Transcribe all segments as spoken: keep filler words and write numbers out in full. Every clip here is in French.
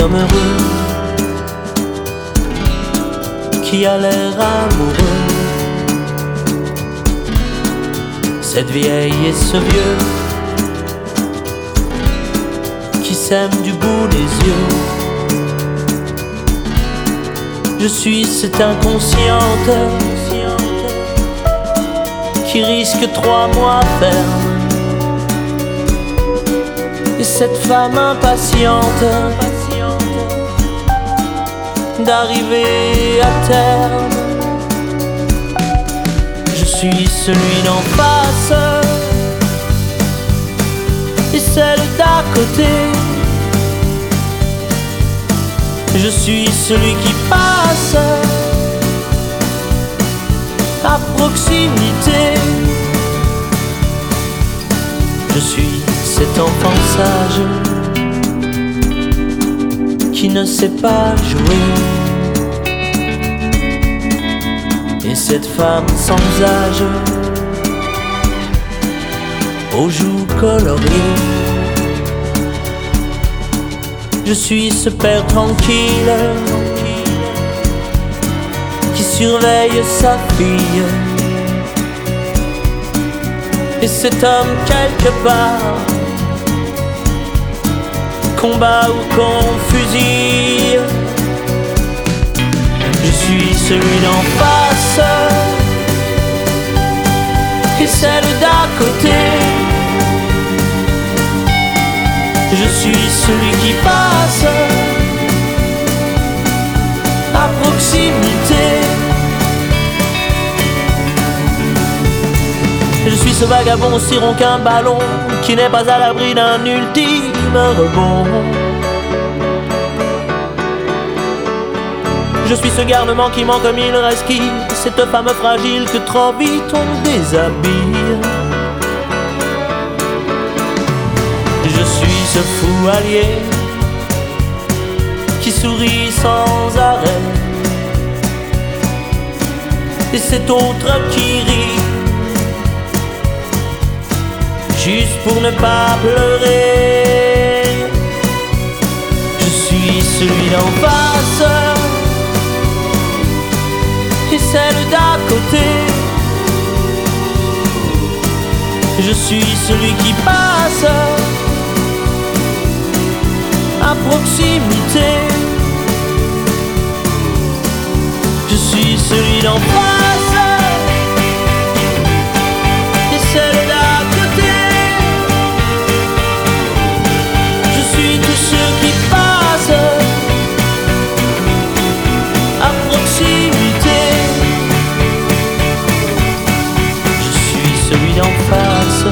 homme heureux qui a l'air amoureux. Cette vieille et ce vieux qui s'aiment du bout des yeux. Je suis cette inconsciente qui risque trois mois ferme. Et cette femme impatiente d'arriver à terme. Je suis celui d'en face et celle d'à côté. Je suis celui qui passe à proximité. Je suis cet enfant sage qui ne sait pas jouer, et cette femme sans âge aux joues colorées. Je suis ce père tranquille qui surveille sa fille, et cet homme quelque part combat ou qu'on fusille. Je suis celui d'en face et celle d'à côté. Je suis celui qui passe à proximité. Je suis ce vagabond aussi rond qu'un ballon qui n'est pas à l'abri d'un ultime rebond. Je suis ce garnement qui ment comme il resquille, cette femme fragile que trop vite on déshabille. Je suis ce fou allié qui sourit sans arrêt, et cet autre qui rit juste pour ne pas pleurer. Je suis celui d'en face et celle d'à côté. Je suis celui qui passe à proximité. Je suis celui d'en face et celle d'à côté. Je suis tous ceux qui passent à proximité. Je suis celui d'en face.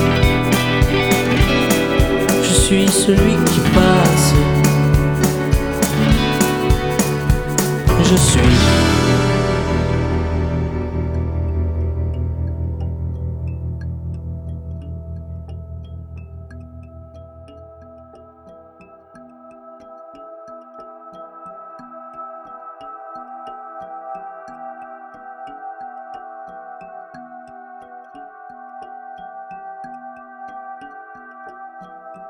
Je suis celui qui passe. Je suis